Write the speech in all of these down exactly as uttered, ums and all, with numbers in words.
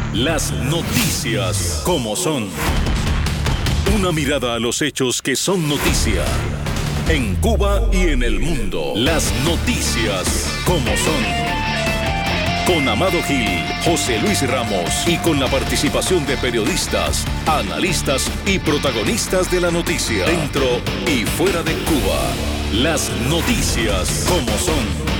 Las noticias como son. Una mirada a los hechos que son noticia. En Cuba y en el mundo. Las noticias como son. Con Amado Gil, José Luis Ramos y con la participación de periodistas, analistas y protagonistas de la noticia. Dentro y fuera de Cuba. Las noticias como son.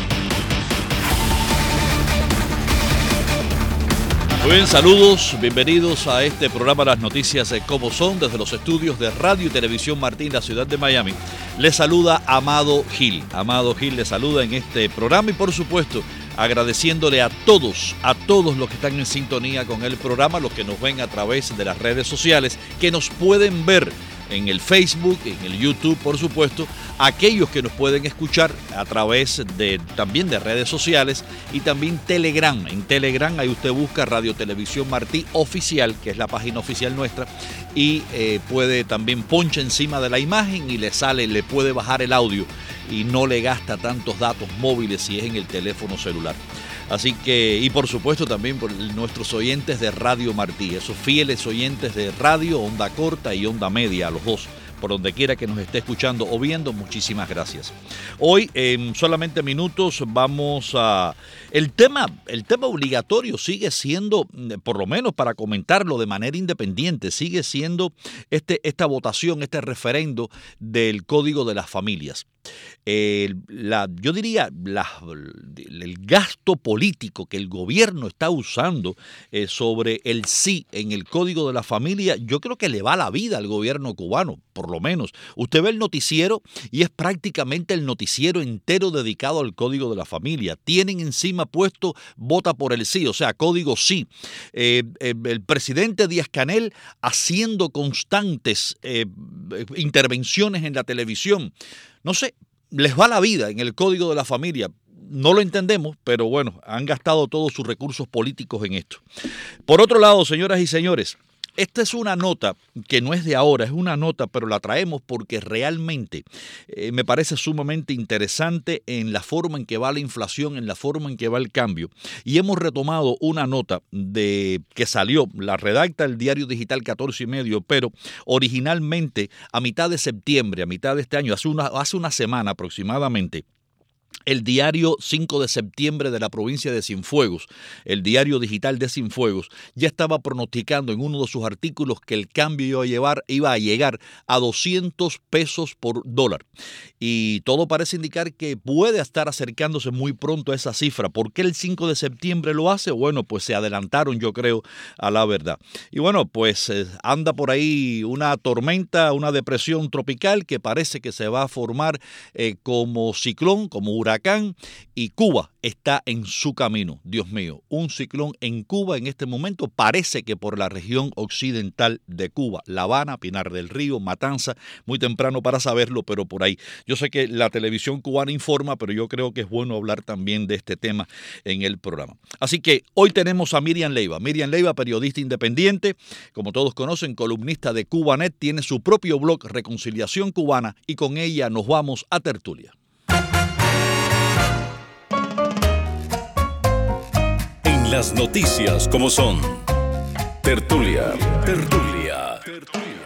Muy bien, saludos, bienvenidos a este programa Las Noticias de Cómo Son, desde los estudios de Radio y Televisión Martín, la ciudad de Miami. Les saluda Amado Gil. Amado Gil les saluda en este programa y por supuesto agradeciéndole a todos, a todos los que están en sintonía con el programa, los que nos ven a través de las redes sociales, que nos pueden ver en el Facebook, en el YouTube, por supuesto, aquellos que nos pueden escuchar a través de también de redes sociales y también Telegram. En Telegram ahí usted busca Radio Televisión Martí Oficial, que es la página oficial nuestra, y eh, puede también poncha encima de la imagen y le sale, le puede bajar el audio y no le gasta tantos datos móviles si es en el teléfono celular. Así que, y por supuesto también por nuestros oyentes de Radio Martí, esos fieles oyentes de radio, onda corta y onda media, a los dos, por donde quiera que nos esté escuchando o viendo, muchísimas gracias. Hoy, en solamente minutos, vamos a... El tema, el tema obligatorio sigue siendo, por lo menos para comentarlo de manera independiente, sigue siendo este, esta votación, este referendo del Código de las Familias. Eh, la, yo diría la, el gasto político que el gobierno está usando eh, sobre el sí en el Código de la Familia, yo creo que le va la vida al gobierno cubano, por lo menos. Usted ve el noticiero y es prácticamente el noticiero entero dedicado al Código de la Familia. Tienen encima puesto vota por el sí, o sea, código sí. Eh, eh, el presidente Díaz-Canel haciendo constantes eh, intervenciones en la televisión. No sé, les va la vida en el Código de la Familia. No lo entendemos, pero bueno, han gastado todos sus recursos políticos en esto. Por otro lado, señoras y señores, esta es una nota que no es de ahora, es una nota, pero la traemos porque realmente eh, me parece sumamente interesante en la forma en que va la inflación, en la forma en que va el cambio. Y hemos retomado una nota de que salió, la redacta el diario digital catorce y medio, pero originalmente a mitad de septiembre, a mitad de este año, hace una, hace una semana aproximadamente, el diario cinco de septiembre de la provincia de Cienfuegos, el diario digital de Cienfuegos, ya estaba pronosticando en uno de sus artículos que el cambio iba a, llevar, iba a llegar a doscientos pesos por dólar. Y todo parece indicar que puede estar acercándose muy pronto a esa cifra. ¿Por qué el cinco de septiembre lo hace? Bueno, pues se adelantaron, yo creo, a la verdad. Y bueno, pues eh, anda por ahí una tormenta, una depresión tropical que parece que se va a formar eh, como ciclón, como huracán, y Cuba está en su camino. Dios mío, un ciclón en Cuba en este momento, parece que por la región occidental de Cuba, La Habana, Pinar del Río, Matanza, muy temprano para saberlo, pero por ahí. Yo sé que la televisión cubana informa, pero yo creo que es bueno hablar también de este tema en el programa. Así que hoy tenemos a Miriam Leiva. Miriam Leiva, periodista independiente, como todos conocen, columnista de Cubanet, tiene su propio blog Reconciliación Cubana y con ella nos vamos a tertulia. Las noticias como son. Tertulia, tertulia, tertulia.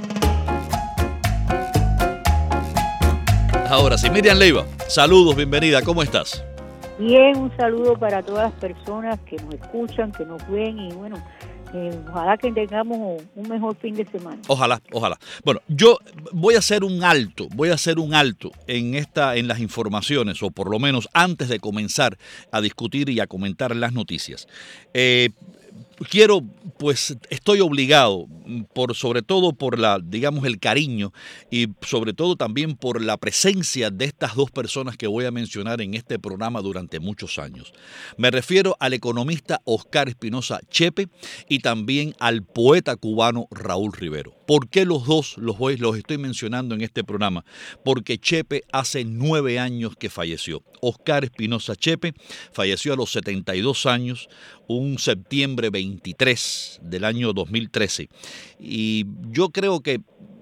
Ahora sí, Miriam Leiva, saludos, bienvenida, ¿cómo estás? Bien, un saludo para todas las personas que nos escuchan, que nos ven y bueno, eh, ojalá que tengamos un mejor fin de semana. Ojalá, ojalá. Bueno, yo voy a hacer un alto, voy a hacer un alto en esta, en las informaciones, o por lo menos antes de comenzar a discutir y a comentar las noticias. Eh, Quiero, pues, estoy obligado, por sobre todo por la, digamos, el cariño y sobre todo también por la presencia de estas dos personas que voy a mencionar en este programa durante muchos años. Me refiero al economista Oscar Espinosa Chepe y también al poeta cubano Raúl Rivero. ¿Por qué los dos los, voy, los estoy mencionando en este programa? Porque Chepe hace nueve años que falleció. Oscar Espinosa Chepe falleció a los setenta y dos años, un septiembre veintitrés del año dos mil trece. Y yo creo que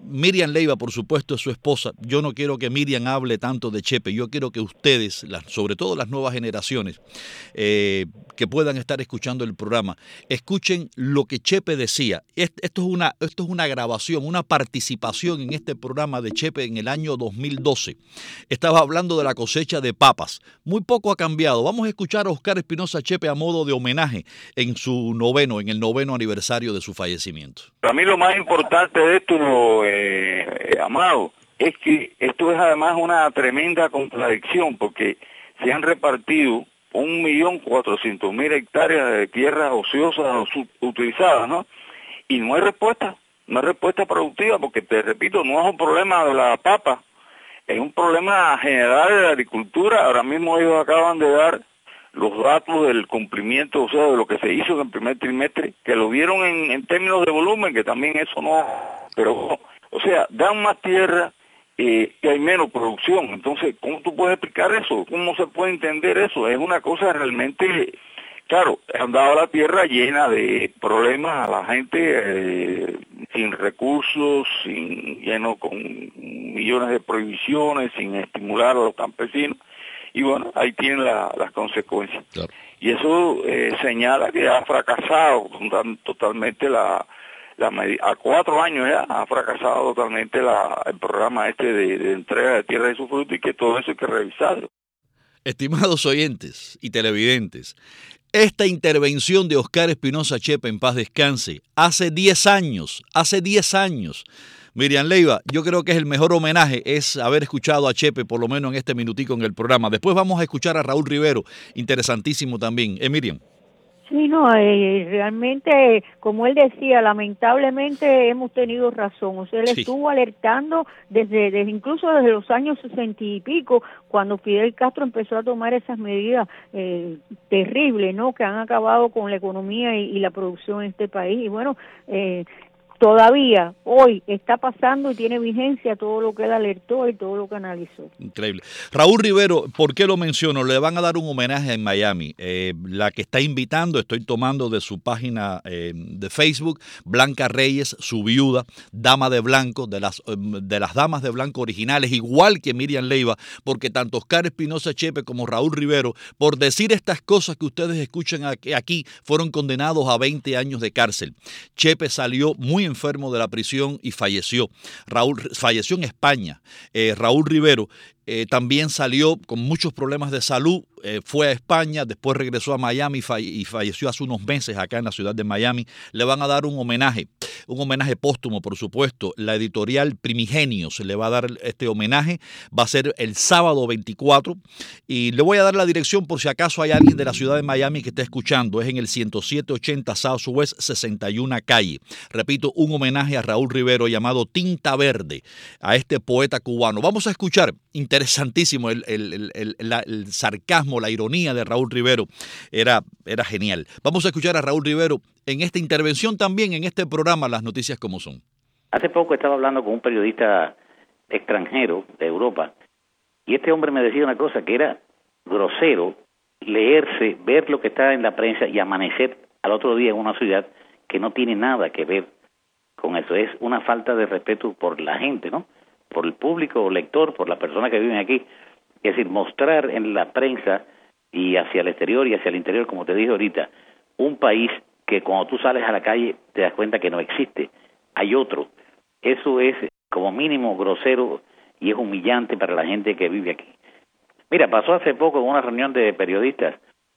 Miriam Leiva, por supuesto, es su esposa. Yo no quiero que Miriam hable tanto de Chepe. Yo quiero que ustedes, las, sobre todo las nuevas generaciones, eh, que puedan estar escuchando el programa, escuchen lo que Chepe decía. Esto es una, esto es una grabación, una participación en este programa de Chepe en el año dos mil doce. Estaba hablando de la cosecha de papas. Muy poco ha cambiado. Vamos a escuchar a Oscar Espinosa Chepe a modo de homenaje en su noveno, en el noveno aniversario de su fallecimiento. Para mí lo más importante de esto, eh, Amado, es que esto es además una tremenda contradicción, porque se han repartido un millón cuatrocientos mil hectáreas de tierras ociosas utilizadas, ¿no? Y no hay respuesta, no hay respuesta productiva, porque te repito, no es un problema de la papa, es un problema general de la agricultura. Ahora mismo ellos acaban de dar los datos del cumplimiento, o sea, de lo que se hizo en el primer trimestre, que lo vieron en, en términos de volumen, que también eso no, pero, o sea, dan más tierra eh, y hay menos producción. Entonces, ¿cómo tú puedes explicar eso? ¿Cómo se puede entender eso? Es una cosa realmente, claro, han dado la tierra llena de problemas a la gente, eh, sin recursos, sin lleno con millones de prohibiciones, sin estimular a los campesinos. Y bueno, ahí tienen la, las consecuencias. Claro. Y eso eh, señala que ha fracasado totalmente la, la a cuatro años ya ha fracasado totalmente la, el programa este de, de entrega de tierra y su fruto, y que todo eso hay que revisarlo. Estimados oyentes y televidentes, esta intervención de Oscar Espinosa Chepe, en paz descanse, hace diez años, hace diez años, Miriam Leiva, yo creo que es el mejor homenaje es haber escuchado a Chepe, por lo menos en este minutico en el programa. Después vamos a escuchar a Raúl Rivero, interesantísimo también. ¿Eh, Miriam? Sí, no, eh, realmente, como él decía, lamentablemente hemos tenido razón. O sea, él sí. estuvo alertando desde, desde incluso desde los años sesenta y pico, cuando Fidel Castro empezó a tomar esas medidas eh, terribles, ¿no?, que han acabado con la economía y, y la producción en este país. Y bueno, eh, todavía hoy está pasando y tiene vigencia todo lo que él alertó y todo lo que analizó. Increíble. Raúl Rivero, ¿por qué lo menciono? Le van a dar un homenaje en Miami. Eh, la que está invitando, estoy tomando de su página eh, de Facebook, Blanca Reyes, su viuda, dama de blanco, de las, de las damas de blanco originales, igual que Miriam Leiva, porque tanto Oscar Espinosa Chepe como Raúl Rivero, por decir estas cosas que ustedes escuchan aquí, fueron condenados a veinte años de cárcel. Chepe salió muy enfermo de la prisión y falleció. Raúl falleció en España. Eh, Raúl Rivero eh, también salió con muchos problemas de salud, eh, fue a España, después regresó a Miami falle- y falleció hace unos meses acá en la ciudad de Miami. Le van a dar un homenaje, un homenaje póstumo, por supuesto. La editorial Primigenio se le va a dar este homenaje. Va a ser el sábado veinticuatro y le voy a dar la dirección por si acaso hay alguien de la ciudad de Miami que esté escuchando. Es en el ciento siete ochenta Southwest sesenta y una calle. Repito, un homenaje a Raúl Rivero llamado Tinta Verde, a este poeta cubano. Vamos a escuchar, interesantísimo, el, el, el, el, la, el sarcasmo, la ironía de Raúl Rivero, era, era genial. Vamos a escuchar a Raúl Rivero en esta intervención también en este programa Las Noticias Como Son. Hace poco estaba hablando con un periodista extranjero de Europa y este hombre me decía una cosa, que era grosero leerse, ver lo que está en la prensa y amanecer al otro día en una ciudad que no tiene nada que ver con eso. Es una falta de respeto por la gente, ¿no?, por el público o lector, por las personas que viven aquí. Es decir, mostrar en la prensa y hacia el exterior y hacia el interior, como te dije ahorita, un país que cuando tú sales a la calle te das cuenta que no existe, hay otro. Eso es como mínimo grosero y es humillante para la gente que vive aquí. Mira, pasó hace poco en una reunión de periodistas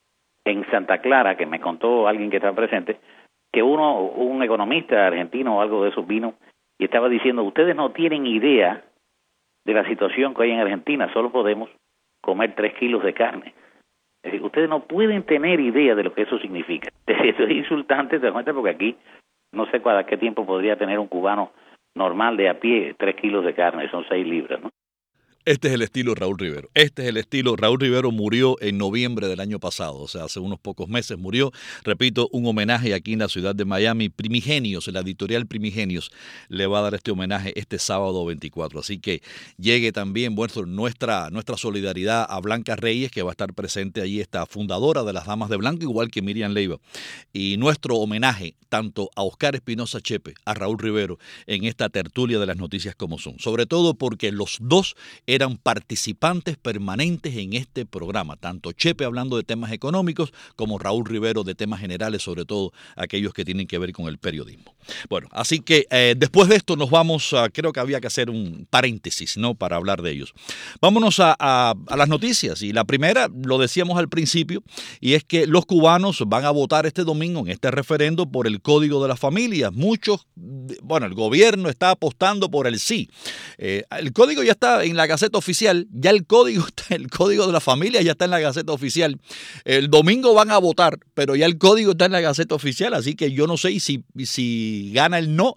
en Santa Clara, que me contó alguien que estaba presente, que uno, un economista argentino o algo de eso vino y estaba diciendo, ustedes no tienen idea de la situación que hay en Argentina, solo podemos comer tres kilos de carne. Es decir, ustedes no pueden tener idea de lo que eso significa. Eso es insultante, te das cuenta, porque aquí no sé cada qué tiempo podría tener un cubano normal de a pie tres kilos de carne, son seis libras, ¿no? Este es el estilo Raúl Rivero. Este es el estilo. Raúl Rivero murió en noviembre del año pasado, o sea, hace unos pocos meses murió. Repito, un homenaje aquí en la ciudad de Miami. Primigenios, la editorial Primigenios, le va a dar este homenaje este sábado veinticuatro. Así que llegue también bueno, nuestra, nuestra solidaridad a Blanca Reyes, que va a estar presente allí, esta fundadora de las Damas de Blanco, igual que Miriam Leiva. Y nuestro homenaje tanto a Oscar Espinosa Chepe, a Raúl Rivero, en esta tertulia de las noticias como son. Sobre todo porque los dos eran participantes permanentes en este programa, tanto Chepe hablando de temas económicos como Raúl Rivero de temas generales, sobre todo aquellos que tienen que ver con el periodismo. Bueno, así que eh, después de esto nos vamos a, creo que había que hacer un paréntesis, ¿no?, para hablar de ellos. Vámonos a, a, a las noticias, y la primera, lo decíamos al principio, y es que los cubanos van a votar este domingo en este referendo por el Código de las Familias. Muchos, bueno, el gobierno está apostando por el sí. Eh, el código ya está en la Gaceta Oficial, ya el código, el Código de la Familia ya está en la Gaceta Oficial. El domingo van a votar, pero ya el código está en la Gaceta Oficial, así que yo no sé si, si gana el no.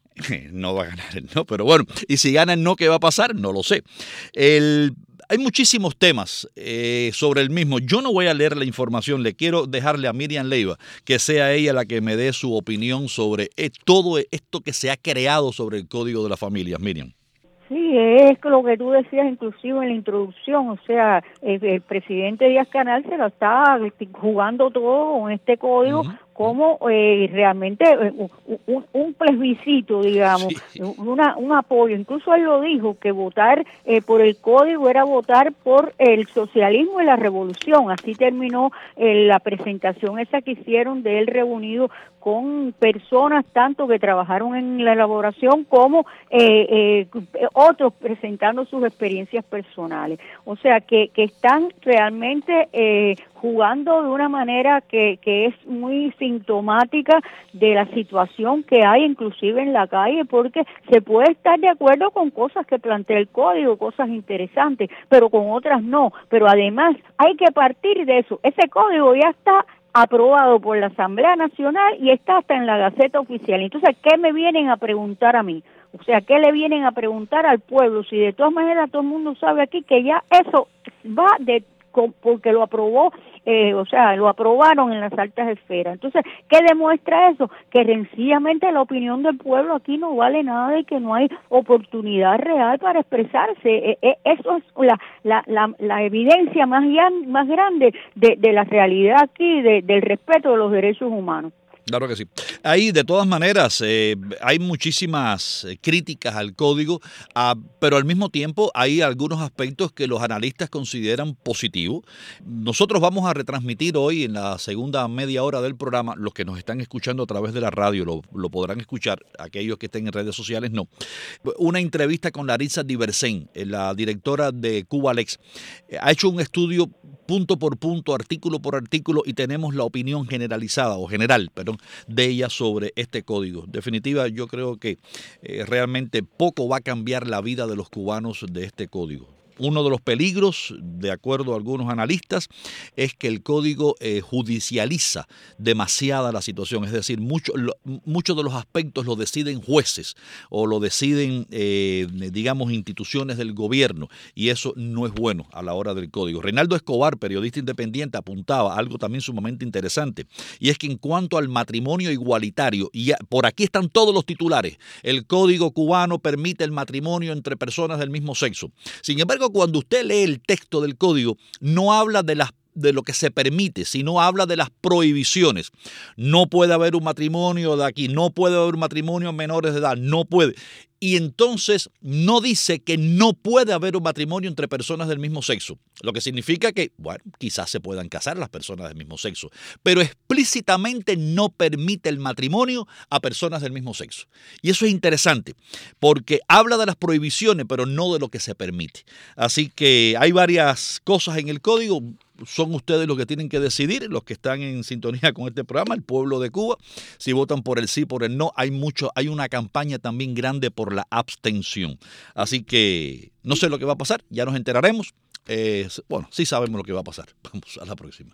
No va a ganar el no, pero bueno, y si gana el no, ¿qué va a pasar? No lo sé. El... Hay muchísimos temas eh, sobre el mismo. Yo no voy a leer la información, le quiero dejarle a Miriam Leiva, que sea ella la que me dé su opinión sobre eh, todo esto que se ha creado sobre el Código de las Familias. Miriam. Sí, es lo que tú decías inclusive en la introducción, o sea, el, el presidente Díaz Canal se lo está jugando todo con este código, uh-huh. como eh, realmente un, un, un plebiscito, digamos, sí. una, un apoyo. Incluso él lo dijo, que votar eh, por el código era votar por el socialismo y la revolución. Así terminó eh, la presentación esa que hicieron de él reunido con personas tanto que trabajaron en la elaboración como eh, eh, otros presentando sus experiencias personales. O sea, que, que están realmente eh, jugando de una manera que, que es muy sintomática de la situación que hay inclusive en la calle, porque se puede estar de acuerdo con cosas que plantea el código, cosas interesantes, pero con otras no. Pero además hay que partir de eso. Ese código ya está aprobado por la Asamblea Nacional y está hasta en la Gaceta Oficial. Entonces, ¿qué me vienen a preguntar a mí? O sea, ¿qué le vienen a preguntar al pueblo? Si de todas maneras todo el mundo sabe aquí que ya eso va de porque lo aprobó, eh, o sea, lo aprobaron en las altas esferas. Entonces, ¿qué demuestra eso? Que sencillamente la opinión del pueblo aquí no vale nada y que no hay oportunidad real para expresarse. Eh, eh, eso es la, la, la, la evidencia más, más grande de, de la realidad aquí, de, del respeto de los derechos humanos. Claro que sí. Ahí, de todas maneras, eh, hay muchísimas críticas al código, ah, pero al mismo tiempo hay algunos aspectos que los analistas consideran positivos. Nosotros vamos a retransmitir hoy en la segunda media hora del programa, los que nos están escuchando a través de la radio lo, lo podrán escuchar, aquellos que estén en redes sociales no, una entrevista con Larissa Diversen, la directora de Cuba Lex. Ha hecho un estudio punto por punto, artículo por artículo, y tenemos la opinión generalizada, o general, perdón, de ella sobre este código. En definitiva, yo creo que eh, realmente poco va a cambiar la vida de los cubanos de este código. Uno de los peligros, de acuerdo a algunos analistas, es que el código eh, judicializa demasiada la situación. Es decir, mucho, lo, muchos de los aspectos lo deciden jueces o lo deciden, eh, digamos, instituciones del gobierno. Y eso no es bueno a la hora del código. Reinaldo Escobar, periodista independiente, apuntaba algo también sumamente interesante. Y es que en cuanto al matrimonio igualitario, y por aquí están todos los titulares, el código cubano permite el matrimonio entre personas del mismo sexo. Sin embargo, cuando usted lee el texto del código, no habla de las de lo que se permite, sino habla de las prohibiciones. No puede haber un matrimonio de aquí, no puede haber un matrimonio en menores de edad, no puede. Y entonces no dice que no puede haber un matrimonio entre personas del mismo sexo, lo que significa que, bueno, quizás se puedan casar las personas del mismo sexo, pero explícitamente no permite el matrimonio a personas del mismo sexo. Y eso es interesante, porque habla de las prohibiciones, pero no de lo que se permite. Así que hay varias cosas en el código. Son ustedes los que tienen que decidir, los que están en sintonía con este programa, el pueblo de Cuba, si votan por el sí, por el no. Hay mucho, hay una campaña también grande por la abstención. Así que no sé lo que va a pasar, ya nos enteraremos. Eh, bueno, sí sabemos lo que va a pasar. Vamos a la próxima.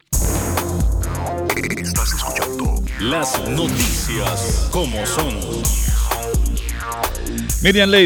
Estás escuchando las noticias como son. Miriam Leiva,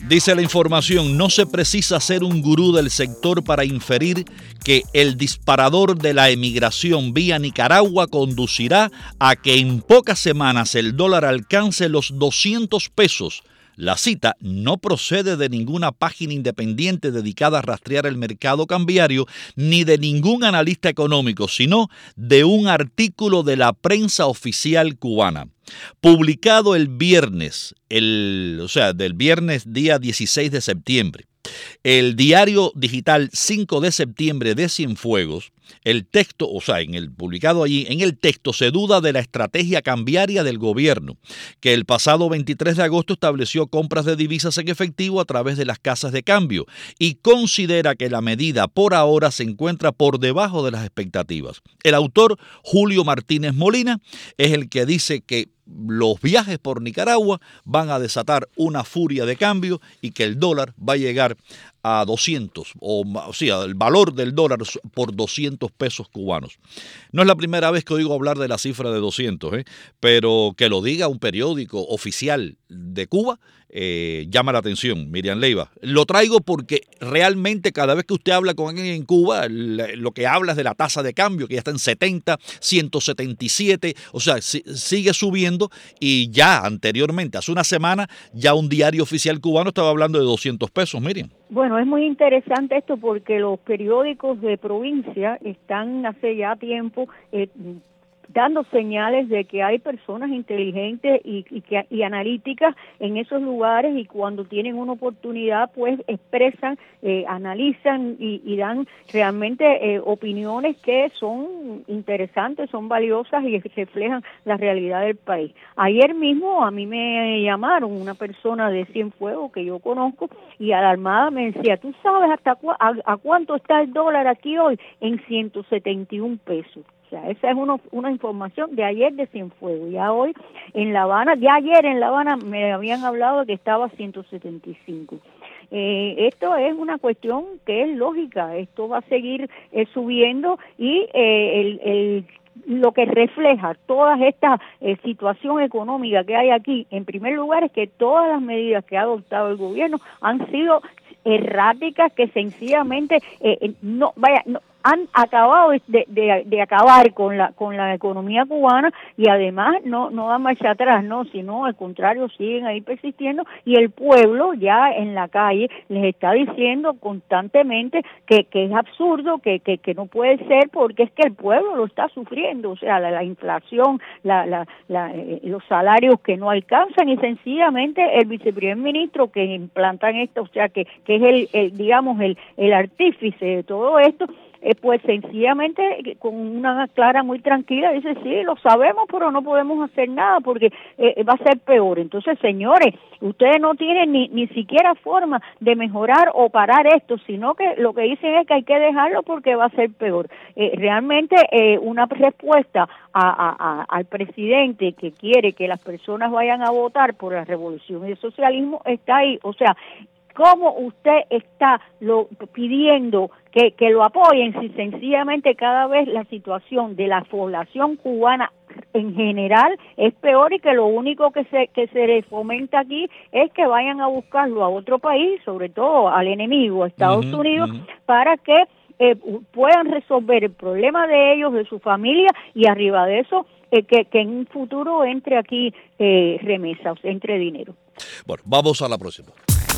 Dice la información, no se precisa ser un gurú del sector para inferir que el disparador de la emigración vía Nicaragua conducirá a que en pocas semanas el dólar alcance los doscientos pesos. La cita no procede de ninguna página independiente dedicada a rastrear el mercado cambiario ni de ningún analista económico, sino de un artículo de la prensa oficial cubana. Publicado el viernes, el, o sea, del viernes día dieciséis de septiembre. El diario digital cinco de septiembre de Cienfuegos, el texto, o sea, en el publicado allí, en el texto se duda de la estrategia cambiaria del gobierno, que el pasado veintitrés de agosto estableció compras de divisas en efectivo a través de las casas de cambio y considera que la medida por ahora se encuentra por debajo de las expectativas. El autor, Julio Martínez Molina, es el que dice que los viajes por Nicaragua van a desatar una furia de cambio y que el dólar va a llegar a doscientos, o, o sea, el valor del dólar por doscientos pesos cubanos. No es la primera vez que oigo hablar de la cifra de doscientos, ¿eh? Pero que lo diga un periódico oficial de Cuba, eh, llama la atención, Miriam Leiva. Lo traigo porque realmente cada vez que usted habla con alguien en Cuba, lo que habla es de la tasa de cambio, que ya está en setenta, ciento setenta y siete, o sea, si, sigue subiendo, y ya anteriormente, hace una semana, ya un diario oficial cubano estaba hablando de doscientos pesos, Miriam. Bueno, es muy interesante esto porque los periódicos de provincia están hace ya tiempo eh, dando señales de que hay personas inteligentes y, y, que, y analíticas en esos lugares, y cuando tienen una oportunidad pues expresan, eh, analizan y, y dan realmente eh, opiniones que son interesantes, son valiosas y reflejan la realidad del país. Ayer mismo a mí me llamaron una persona de Cienfuegos que yo conozco y alarmada me decía, ¿tú sabes hasta cu a, a cuánto está el dólar aquí hoy? En ciento setenta y un pesos. O sea, esa es uno, una información de ayer de Cienfuegos. Ya hoy en La Habana, ya ayer en La Habana me habían hablado de que estaba a ciento setenta y cinco. Eh, esto es una cuestión que es lógica, esto va a seguir eh, subiendo y eh, el, el lo que refleja toda esta eh, situación económica que hay aquí, en primer lugar, es que todas las medidas que ha adoptado el gobierno han sido erráticas, que sencillamente eh, no, vaya, no, han acabado de, de, de acabar con la con la economía cubana, y además no no dan marcha atrás, no, sino al contrario, siguen ahí persistiendo, y el pueblo ya en la calle les está diciendo constantemente que, que es absurdo, que, que, que no puede ser, porque es que el pueblo lo está sufriendo, o sea, la, la inflación, la, la, la, eh, los salarios que no alcanzan, y sencillamente el viceprimer ministro que implantan esto, o sea, que, que es el, el digamos, el, el artífice de todo esto, Eh, pues sencillamente con una clara muy tranquila dice, sí, lo sabemos, pero no podemos hacer nada porque eh, va a ser peor. Entonces, señores, ustedes no tienen ni, ni siquiera forma de mejorar o parar esto, sino que lo que dicen es que hay que dejarlo porque va a ser peor. Eh, realmente eh, una respuesta a, a, a, al presidente que quiere que las personas vayan a votar por la revolución y el socialismo está ahí. O sea, ¿cómo usted está lo, pidiendo que, que lo apoyen si sencillamente cada vez la situación de la población cubana en general es peor, y que lo único que se que se les fomenta aquí es que vayan a buscarlo a otro país, sobre todo al enemigo, a Estados uh-huh, Unidos, uh-huh. para que eh, puedan resolver el problema de ellos, de su familia, y arriba de eso eh, que, que en un futuro entre aquí eh, remesas, entre dinero. Bueno, vamos a la próxima.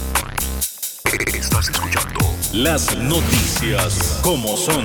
Estás escuchando las noticias como son.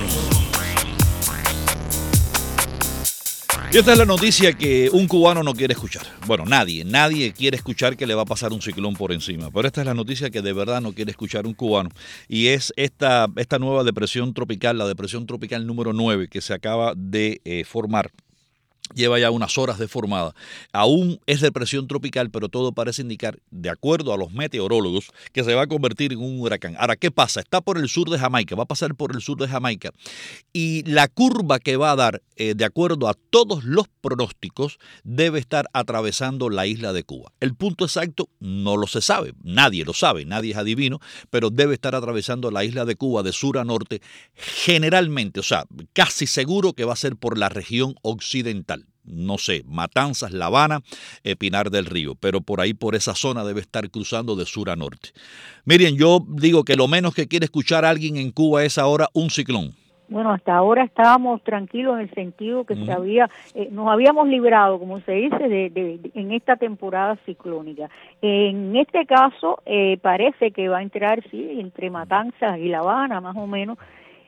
Y esta es la noticia que un cubano no quiere escuchar. Bueno, nadie, nadie quiere escuchar que le va a pasar un ciclón por encima. Pero esta es la noticia que de verdad no quiere escuchar un cubano. Y es esta, esta nueva depresión tropical, la depresión tropical número nueve, que se acaba de eh, formar. Lleva ya unas horas de formada. Aún es depresión tropical, pero todo parece indicar, de acuerdo a los meteorólogos, que se va a convertir en un huracán. Ahora, ¿qué pasa? Está por el sur de Jamaica, va a pasar por el sur de Jamaica. Y la curva que va a dar, eh, de acuerdo a todos los pronósticos, debe estar atravesando la isla de Cuba. El punto exacto no lo se sabe, nadie lo sabe, nadie es adivino, pero debe estar atravesando la isla de Cuba de sur a norte, generalmente, o sea, casi seguro que va a ser por la región occidental. capital. No sé, Matanzas, La Habana, eh, Pinar del Río, pero por ahí, por esa zona debe estar cruzando de sur a norte. Miren, yo digo que lo menos que quiere escuchar a alguien en Cuba es ahora un ciclón. Bueno, hasta ahora estábamos tranquilos en el sentido que uh-huh. se había, eh, nos habíamos librado, como se dice, de, de, de, en esta temporada ciclónica. En este caso, eh, parece que va a entrar, sí, entre Matanzas y La Habana, más o menos.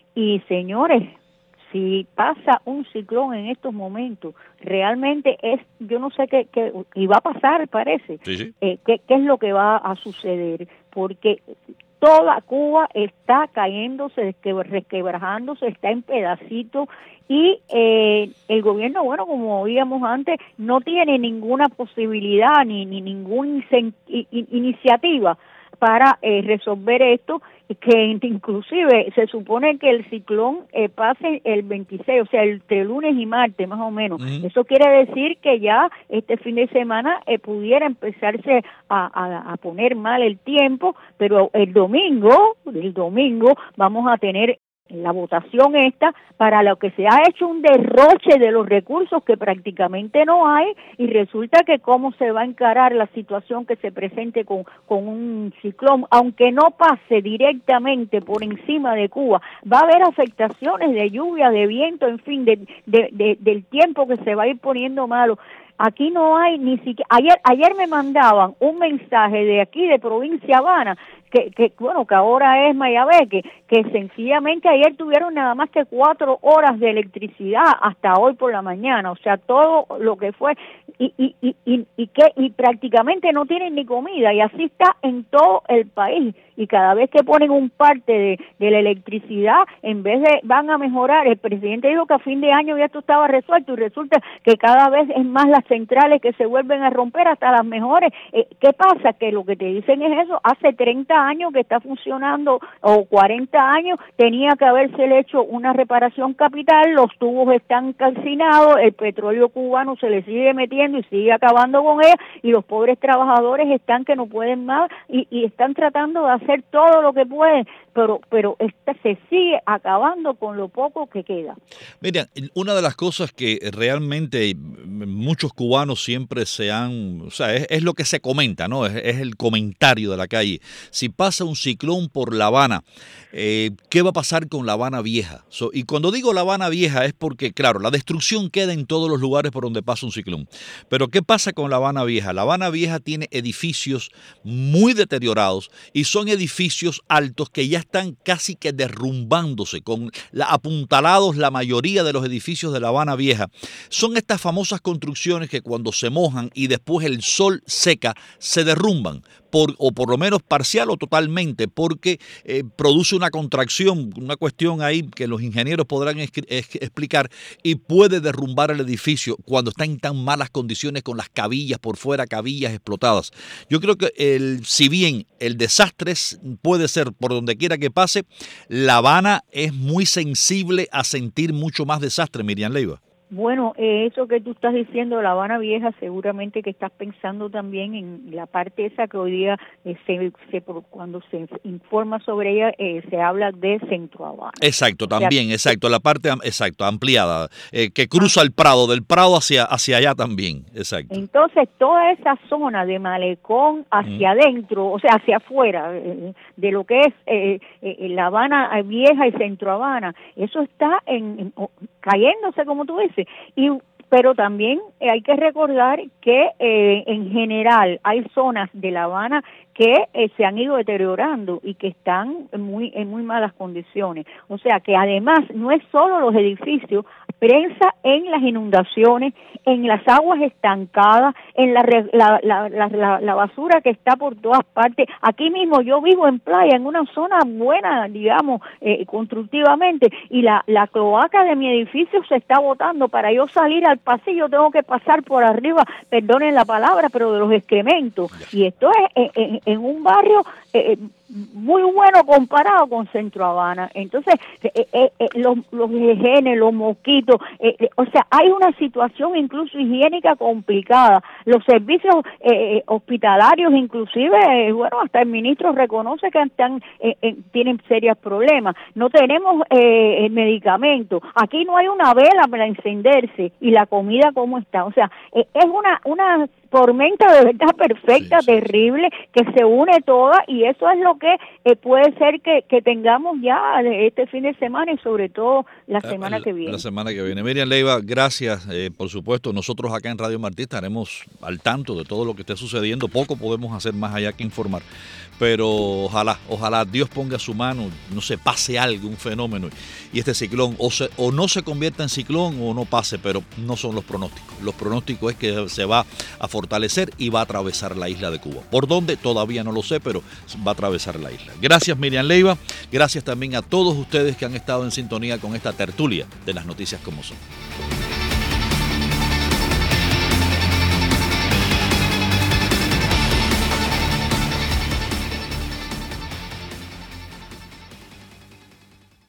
Y señores, si pasa un ciclón en estos momentos, realmente es, yo no sé qué, qué y va a pasar, parece, sí, sí. Eh, qué, qué es lo que va a suceder, porque toda Cuba está cayéndose, resquebrajándose, está en pedacitos y eh, el gobierno, bueno, como oíamos antes, no tiene ninguna posibilidad ni, ni ninguna iniciativa para eh, resolver esto, que inclusive se supone que el ciclón eh, pase el veintiséis, o sea, entre lunes y martes más o menos. Uh-huh. Eso quiere decir que ya este fin de semana eh, pudiera empezarse a, a, a poner mal el tiempo, pero el domingo, el domingo vamos a tener la votación esta para lo que se ha hecho un derroche de los recursos que prácticamente no hay, y resulta que cómo se va a encarar la situación que se presente con, con un ciclón, aunque no pase directamente por encima de Cuba, va a haber afectaciones de lluvia, de viento, en fin, de, de, de, del tiempo que se va a ir poniendo malo. Aquí no hay ni siquiera, ayer, ayer me mandaban un mensaje de aquí, de Provincia Habana, que, que bueno, que ahora es Mayabeque, que sencillamente ayer tuvieron nada más que cuatro horas de electricidad hasta hoy por la mañana, o sea, todo lo que fue, y, y, y, y, y que, y prácticamente no tienen ni comida, y así está en todo el país, y cada vez que ponen un parte de, de la electricidad, en vez de, van a mejorar, el presidente dijo que a fin de año ya esto estaba resuelto, y resulta que cada vez es más las centrales que se vuelven a romper, hasta las mejores. Eh, ¿Qué pasa? Que lo que te dicen es eso, hace treinta años que está funcionando, o cuarenta años, tenía que haberse hecho una reparación capital, los tubos están calcinados, el petróleo cubano se le sigue metiendo y sigue acabando con ella, y los pobres trabajadores están que no pueden más, y, y están tratando de hacer todo lo que pueden, pero pero esta se sigue acabando con lo poco que queda. Mira, una de las cosas que realmente muchos cubanos siempre se han, o sea, es, es lo que se comenta, ¿no? Es, es el comentario de la calle. Si pasa un ciclón por La Habana, eh, ¿qué va a pasar con La Habana Vieja? So, y cuando digo La Habana Vieja es porque, claro, la destrucción queda en todos los lugares por donde pasa un ciclón. Pero ¿qué pasa con La Habana Vieja? La Habana Vieja tiene edificios muy deteriorados y son edificios altos que ya están casi que derrumbándose, con la, apuntalados la mayoría de los edificios de La Habana Vieja. Son estas famosas construcciones que cuando se mojan y después el sol seca, se derrumban, por, o por lo menos parcial o totalmente, porque eh, produce una contracción, una cuestión ahí que los ingenieros podrán es, es, explicar, y puede derrumbar el edificio cuando está en tan malas condiciones, con las cabillas por fuera, cabillas explotadas. Yo creo que el, si bien el desastre puede ser por donde quiera que pase, La Habana es muy sensible a sentir mucho más desastre, Miriam Leiva. Bueno, eh, eso que tú estás diciendo, La Habana Vieja, seguramente que estás pensando también en la parte esa que hoy día, eh, se, se, cuando se informa sobre ella, eh, se habla de Centro Habana. Exacto, también, o sea, exacto, la parte exacto ampliada, eh, que cruza el Prado, del Prado hacia, hacia allá también, exacto. Entonces, toda esa zona de Malecón hacia mm. adentro, o sea, hacia afuera, eh, de lo que es eh, eh, La Habana Vieja y Centro Habana, eso está en, en cayéndose, como tú dices. Y pero también hay que recordar que eh, en general hay zonas de La Habana que eh, se han ido deteriorando y que están muy en muy malas condiciones. O sea que además no es solo los edificios, prensa en las inundaciones, en las aguas estancadas, en la, la, la, la, la, la basura que está por todas partes. Aquí mismo yo vivo en playa, en una zona buena, digamos, eh, constructivamente, y la, la cloaca de mi edificio se está botando. Para yo salir al pasillo tengo que pasar por arriba, perdonen la palabra, pero de los excrementos. Y esto es en, en, en un barrio eh, muy bueno comparado con Centro Habana. Entonces, eh, eh, eh, los, los genes, los mosquitos, eh, eh, o sea, hay una situación incluso higiénica complicada. Los servicios eh, hospitalarios, inclusive, eh, bueno, hasta el ministro reconoce que están, eh, eh, tienen serios problemas. No tenemos eh, medicamentos. Aquí no hay una vela para encenderse y la comida cómo está. O sea, eh, es una una tormenta de verdad perfecta, sí, sí, terrible, que se une toda, y eso es lo que eh, puede ser que, que tengamos ya este fin de semana y sobre todo la semana la, que viene. La semana que viene. Miriam Leiva, gracias, eh, por supuesto. Nosotros acá en Radio Martí estaremos al tanto de todo lo que esté sucediendo. Poco podemos hacer más allá que informar, pero ojalá, ojalá Dios ponga su mano, no se pase algo, un fenómeno, y este ciclón o, se, o no se convierta en ciclón o no pase, pero no son los pronósticos. Los pronósticos es que se va a fortalecer y va a atravesar la isla de Cuba. ¿Por dónde? Todavía no lo sé, pero va a atravesar la isla. Gracias, Miriam Leiva. Gracias también a todos ustedes que han estado en sintonía con esta tertulia de las noticias como son.